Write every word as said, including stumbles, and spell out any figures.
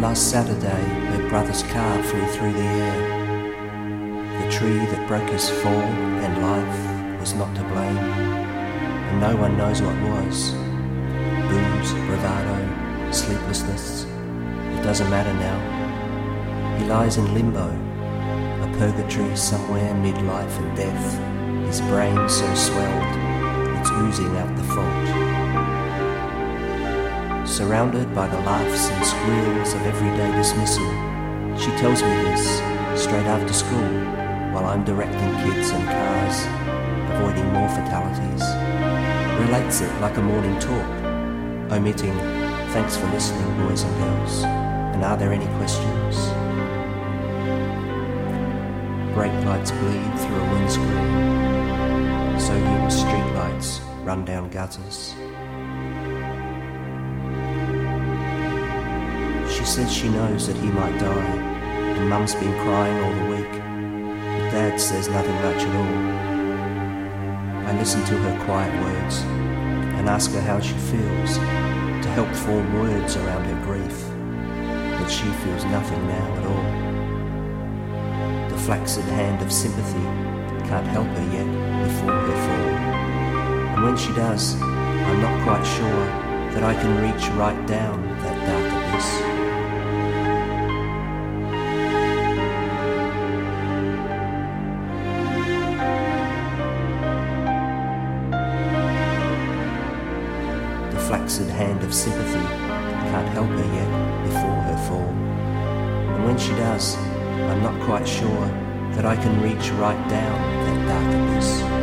Last Saturday, her brother's car flew through the air. The tree that broke his fall and life was not to blame, and no one knows what was. Booze, bravado, sleeplessness, it doesn't matter now. He lies in limbo, a purgatory somewhere mid-life and death, his brain so swelled, it's oozing out the fault. Surrounded by the laughs and squeals of everyday dismissal, she tells me this straight after school while I'm directing kids and cars, avoiding more fatalities. Relates it like a morning talk, omitting, "Thanks for listening, boys and girls, and are there any questions?" Brake lights bleed through a windscreen, sodium streetlights run down gutters. She says she knows that he might die, and Mum's been crying all the week, but Dad says nothing much at all. I listen to her quiet words and ask her how she feels, to help form words around her grief, but she feels nothing now at all. The flaccid hand of sympathy can't help her yet before her fall, and when she does, I'm not quite sure that I can reach right down that dark abyss. Flaccid hand of sympathy can't help her yet before her fall, and when she does, I'm not quite sure that I can reach right down that dark abyss.